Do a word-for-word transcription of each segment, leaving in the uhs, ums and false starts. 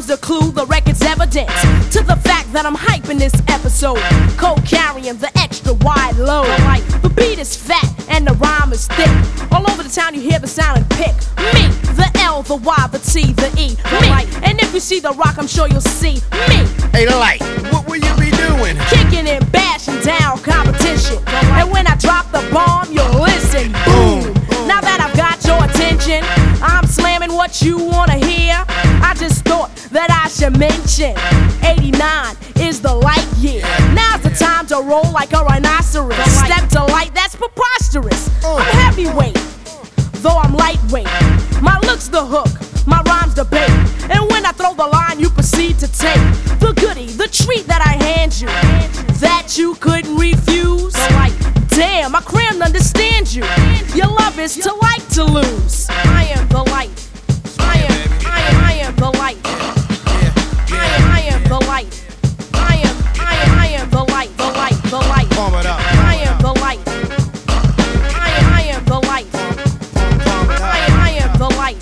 rhyme's a clue, the record's evidence to the fact that I'm hyping this episode. Co-carrying the extra wide load. The beat is fat and the rhyme is thick. All over the town you hear the sound and pick. Me, the L, the Y, the T, the E. Me, and if you see the rock, I'm sure you'll see me. Hey, the light, what will you be doing? Kicking and bashing down competition. And when I drop the bomb, you'll listen. Boom. Now that I've got your attention, I'm slamming what you wanna hear. I just thought that I should mention eighty-nine is the light year. Now's the time to roll like a rhinoceros. Step to light, that's preposterous. I'm heavyweight, though I'm lightweight. My look's the hook, my rhyme's the bait. And when I throw the line, you proceed to take the goodie, the treat that I hand you, that you couldn't refuse. Damn, I crammed understand you. Your love is to like to lose. I am the light. I am, I am, I am the light. I am, I am the light. I am, I am, I am the light, the light, the light. I am the light. I am, I am the light. I am, I am the light.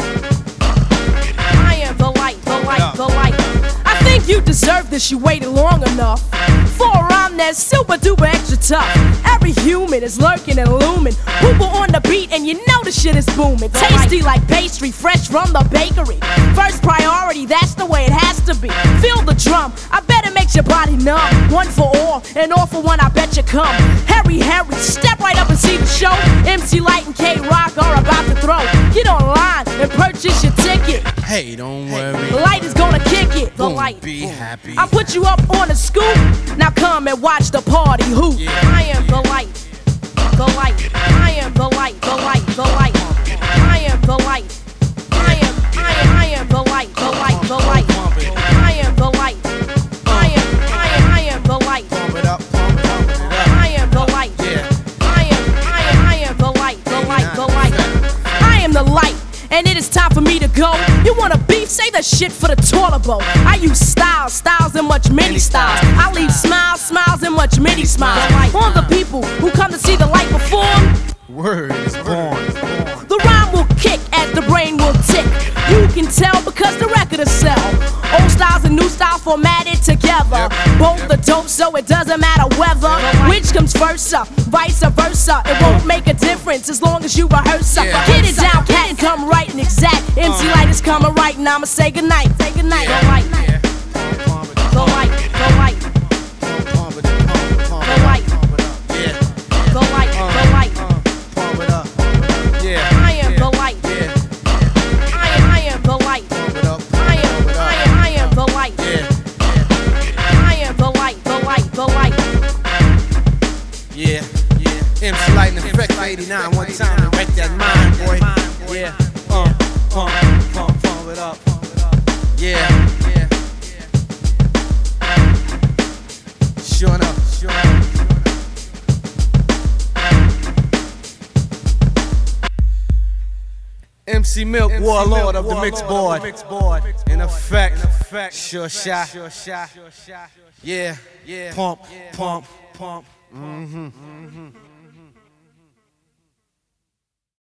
I am the light, the light, the light. I think you deserve this, you waited long enough for a rhyme that's super duper extra tough. Every human is lurking and looming. Hooper on the beat and you know the shit is booming. Tasty like pastry, fresh from the bakery. First priority, that's the way it has to be. Feel the drum, I bet it makes your body numb. One for all, and all for one, I bet you come. Harry, Harry, step right up and see the show. M C Light and K-Rock are about to throw. Get online and purchase your ticket. Hey, don't worry. Light is gonna kick it. The Boom, light. be happy. I put you up on a scoop. Now come and watch the party hoop. Yeah. I am the light. The light. I am the light. The light. The light. I am the light. I am. I am. I am the light. The light. The light. I am the light. I am. I am. I am the light. Pump it up, pump it up, pump it up. I am the light. Yeah. I am. I am. I am the light. The light. The light. I am the light. And it is time for me to go. You wanna beef? Say that shit for the toilet bowl. I use styles, styles and much many styles. I leave smiles, smiles and much many smiles. On the people who come to see the light perform. Word is born. The rhyme will kick as the brain will tick. You can tell because the record will sell. Old styles and new styles formatted together. Both are dope, so it doesn't matter whether which comes first up, vice versa. It won't make a difference as long as you rehearse up. Get it down, pat and come right and exact. M C Light is coming right and I'ma say goodnight. Say goodnight. The light. The light. The light. The light. The light. The light. I am the light. I am. I am the light. I am. I am. I am the light. I am the light. The light. The light. Yeah, yeah. M C Light in effect for eighty-nine. One time to wreck that mind, boy. Yeah. Uh, pump, pump, pump it up. Yeah, yeah. Sure enough, sure enough. M C Milk, warlord of the mixed board. In effect, sure shot. Yeah, yeah. Pump, pump, pump. Mm-hmm.